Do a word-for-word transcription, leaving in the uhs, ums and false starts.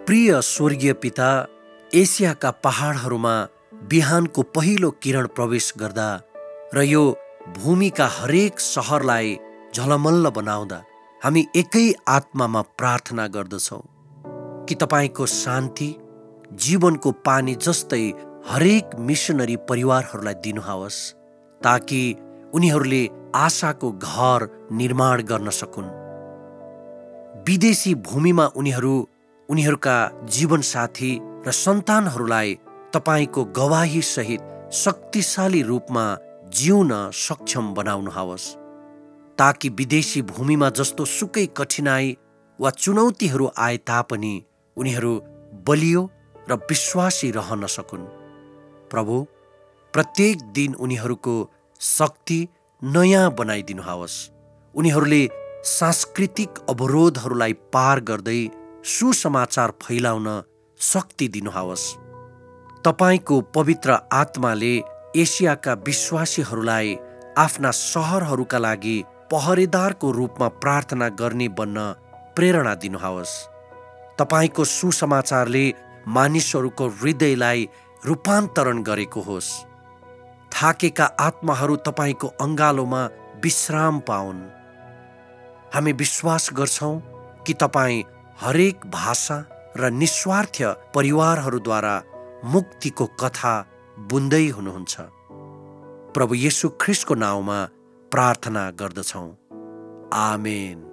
प्रिय स्वर्गीय पिता, एसियाका पहाडहरूमा बिहानको पहिलो किरण प्रवेश गर्दा र यो भूमिका हरेक सहरलाई झलमल्ल बनाउँदा हामी एकै आत्मामा प्रार्थना गर्दछौँ कि तपाईँको शान्ति जीवनको पानी जस्तै हरेक मिसनरी परिवारहरूलाई दिनुहोस्, ताकि उनीहरूले आशाको घर निर्माण गर्न सकुन्। विदेशी भूमिमा उनीहरू उनीहरूका जीवनसाथी र सन्तानहरूलाई तपाईँको गवाही सहित शक्तिशाली रूपमा जिउन सक्षम बनाउनुहोस्, ताकि विदेशी भूमिमा जस्तो सुकै कठिनाई वा चुनौतीहरू आए तापनि उनीहरू बलियो र विश्वासी रहन सकुन्। प्रभु, प्रत्येक दिन उनीहरूको शक्ति नयाँ बनाइदिनुहोस्। उनीहरूले सांस्कृतिक अवरोधहरूलाई पार गर्दै सुसमाचार फैलाउन शक्ति दिनुहोस्। तपाईँको पवित्र आत्माले एसियाका विश्वासीहरूलाई आफ्ना सहरहरूका लागि पहरेदारको रूपमा प्रार्थना गर्ने बन्न प्रेरणा दिनुहोस्। तपाईँको सुसमाचारले मानिसहरूको हृदयलाई रूपान्तरण गरेको होस्। थाकेका आत्माहरू तपाईँको अङ्गालोमा विश्राम पाउन्। हामी विश्वास गर्छौँ कि तपाईँ हरेक भाषा र निस्वार्थ परिवारहरूद्वारा मुक्तिको कथा बुन्दै हुनुहुन्छ। प्रभु येशू ख्रिस्टको नाउँमा प्रार्थना गर्दछौँ। आमेन।